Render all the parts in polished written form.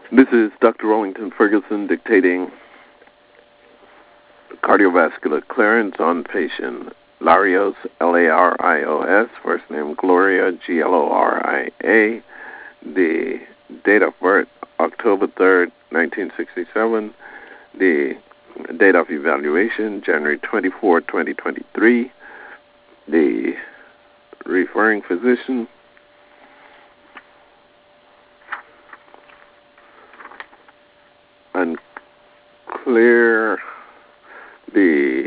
This is Dr. Rollington Ferguson dictating cardiovascular clearance on patient Larios, Larios, first name Gloria, Gloria. The date of birth, October 3rd, 1967. The date of evaluation, January 24, 2023. The referring physician, unclear. The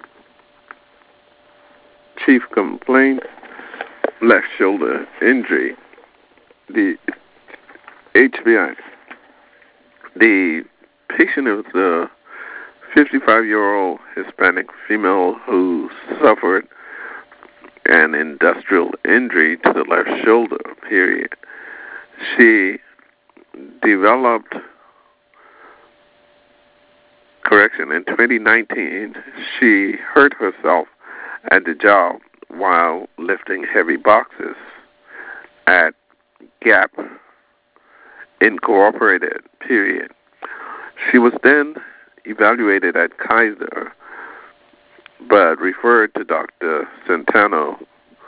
chief complaint, left shoulder injury. The HBI. The patient is a 55-year-old Hispanic female who suffered an industrial injury to the left shoulder, period. She developed, in 2019, she hurt herself at the job while lifting heavy boxes at Gap Incorporated, period. She was then evaluated at Kaiser, but referred to Dr. Centeno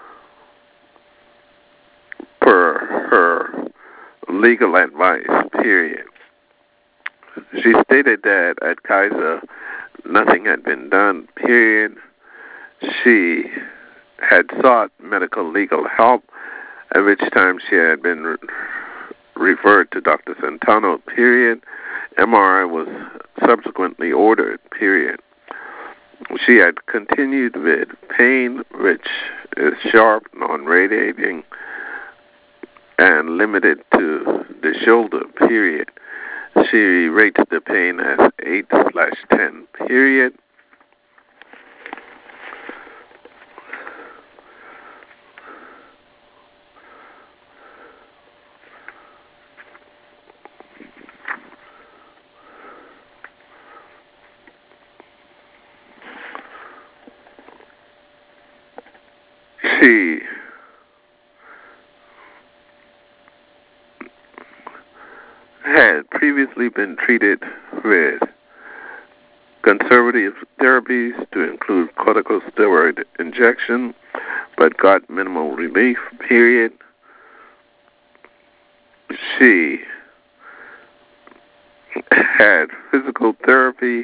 per her legal advice, period. She stated that at Kaiser, nothing had been done, period. She had sought medical legal help, at which time she had been referred to Dr. Centeno, period. MRI was subsequently ordered, period. She had continued with pain, which is sharp, non-radiating, and limited to the shoulder, period. She rates the pain as 8/10, period. She had previously been treated with conservative therapies to include corticosteroid injection, but got minimal relief, period. She had physical therapy,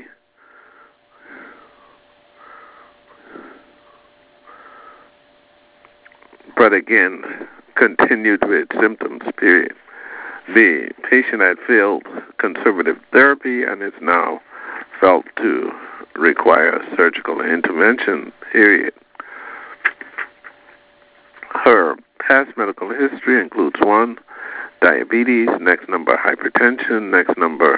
but again, continued with symptoms, period. The patient had failed conservative therapy and is now felt to require surgical intervention, period. Her past medical history includes 1, diabetes, next number hypertension, next number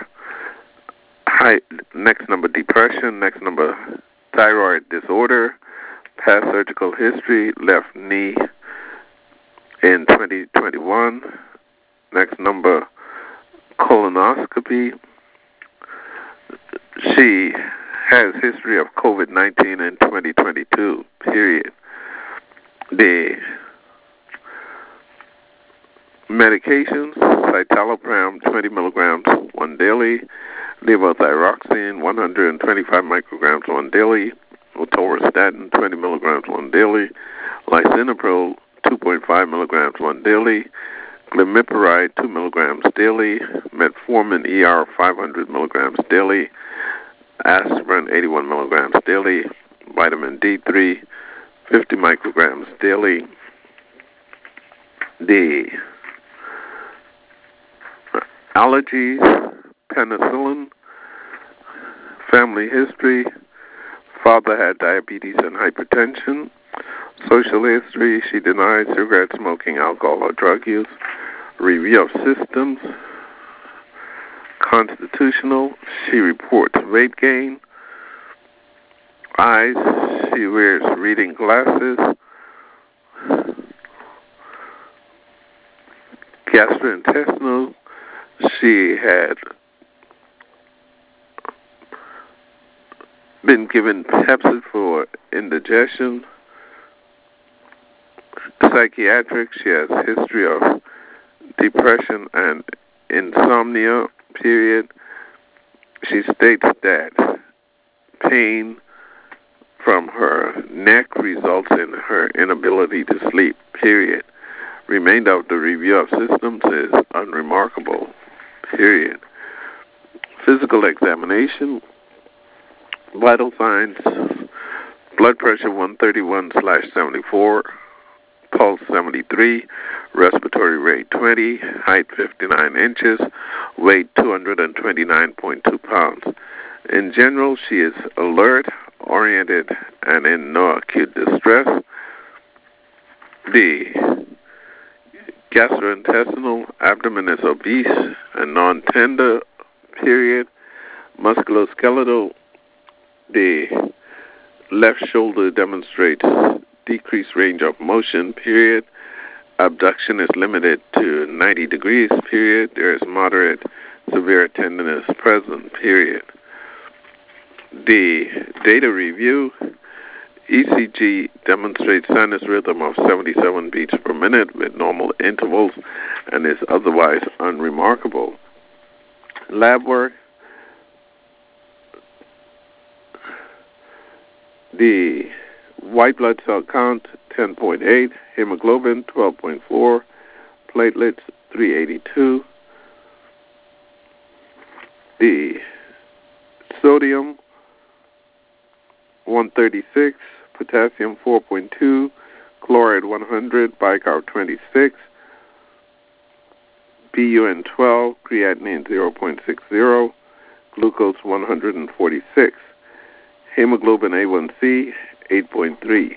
depression, next number thyroid disorder, past surgical history, left knee in 2021, next number colonoscopy. She has history of COVID-19 in 2022, period. The medications, citalopram 20 milligrams one daily, levothyroxine 125 micrograms one daily, atorvastatin 20 milligrams one daily, lisinopril 2.5 milligrams one daily, glimepiride 2 milligrams daily, metformin ER 500 milligrams daily, aspirin 81 milligrams daily, vitamin D3 50 micrograms daily. The allergies, penicillin, family history, father had diabetes and hypertension, social history, she denied cigarette smoking, alcohol, or drug use, review of systems, constitutional, she reports weight gain, eyes, she wears reading glasses, gastrointestinal, she had been given Pepcid for indigestion, psychiatric, she has history of depression and insomnia, period. She states that pain from her neck results in her inability to sleep, period. Remainder of the review of systems is unremarkable, period. Physical examination, vital signs, blood pressure 131/74, pulse 73, respiratory rate 20, height 59 inches, weight 229.2 pounds. In general, she is alert, oriented, and in no acute distress. The gastrointestinal abdomen is obese and non-tender, period. Musculoskeletal, the left shoulder demonstrates decreased range of motion, period. Abduction is limited to 90 degrees, period. There is moderate severe tenderness present, period. The data review, ECG demonstrates sinus rhythm of 77 beats per minute with normal intervals and is otherwise unremarkable. Lab work, the white blood cell count 10.8, hemoglobin 12.4, platelets 382. The sodium 136, potassium 4.2, chloride 100, bicarb 26, BUN 12, creatinine 0.60, glucose 146, hemoglobin A1C 8.3.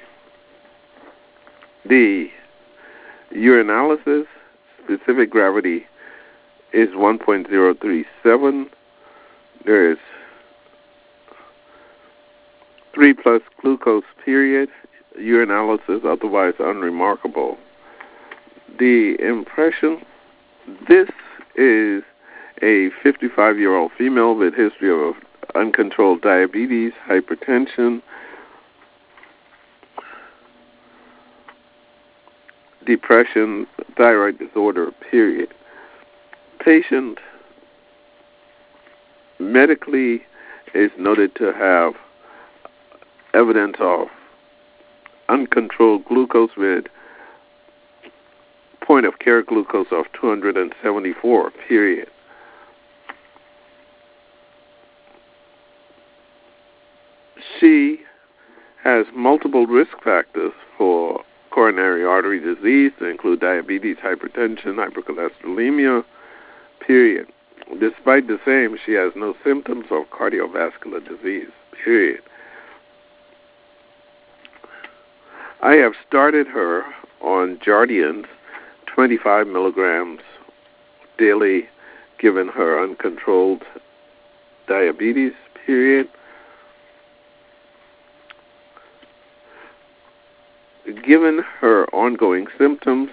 The urinalysis, specific gravity is 1.037. There is 3 plus glucose, period. Urinalysis otherwise unremarkable. The impression, this is a 55-year-old female with history of uncontrolled diabetes, hypertension, depression, thyroid disorder, period. Patient medically is noted to have evidence of uncontrolled glucose with point-of-care glucose of 274, period. She has multiple risk factors for coronary artery disease to include diabetes, hypertension, hypercholesterolemia, period. Despite the same, she has no symptoms of cardiovascular disease, period. I have started her on Jardiance 25 milligrams daily, given her uncontrolled diabetes, period. Given her ongoing symptoms,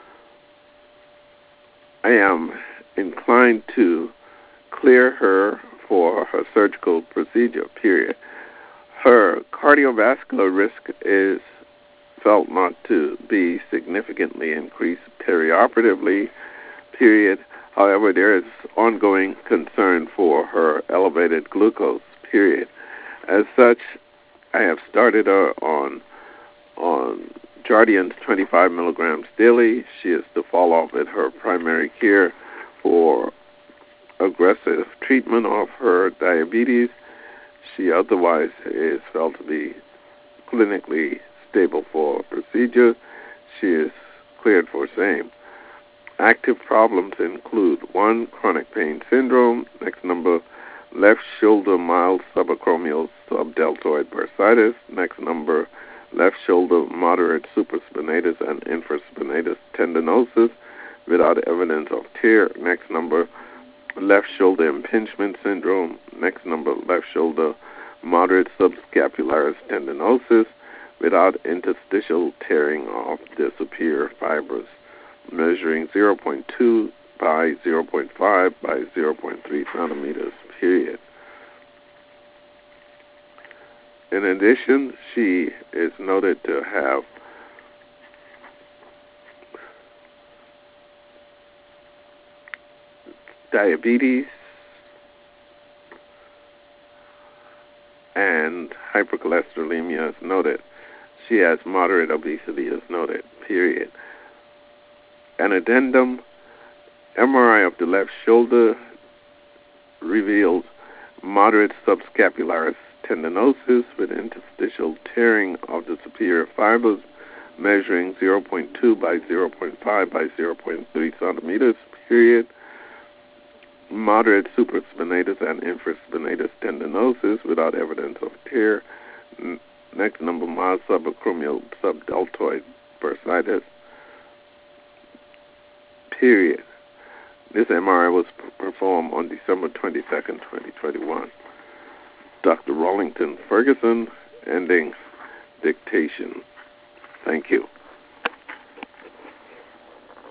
I am inclined to clear her for her surgical procedure, period. Her cardiovascular risk is felt not to be significantly increased perioperatively, period. However, there is ongoing concern for her elevated glucose, period. As such, I have started her on Jardiance 25 milligrams daily. She is to follow up with her primary care for aggressive treatment of her diabetes. She otherwise is felt to be clinically stable for procedure. She is cleared for same. Active problems include 1, chronic pain syndrome. Next number, left shoulder mild subacromial subdeltoid bursitis. Next number, left shoulder moderate supraspinatus and infraspinatus tendinosis without evidence of tear. Next number, left shoulder impingement syndrome. Next number, left shoulder moderate subscapularis tendinosis without interstitial tearing of the superior fibers, measuring 0.2 by 0.5 by 0.3 centimeters, period. In addition, she is noted to have diabetes, and hypercholesterolemia is noted. She has moderate obesity is noted, period. An addendum, MRI of the left shoulder reveals moderate subscapularis tendinosis with interstitial tearing of the superior fibers measuring 0.2 by 0.5 by 0.3 centimeters, period. Moderate supraspinatus and infraspinatus tendinosis without evidence of tear. Next number, mild subacromial subdeltoid bursitis, period. This MRI was performed on December 22nd, 2021. Dr. Rollington Ferguson, ending dictation. Thank you.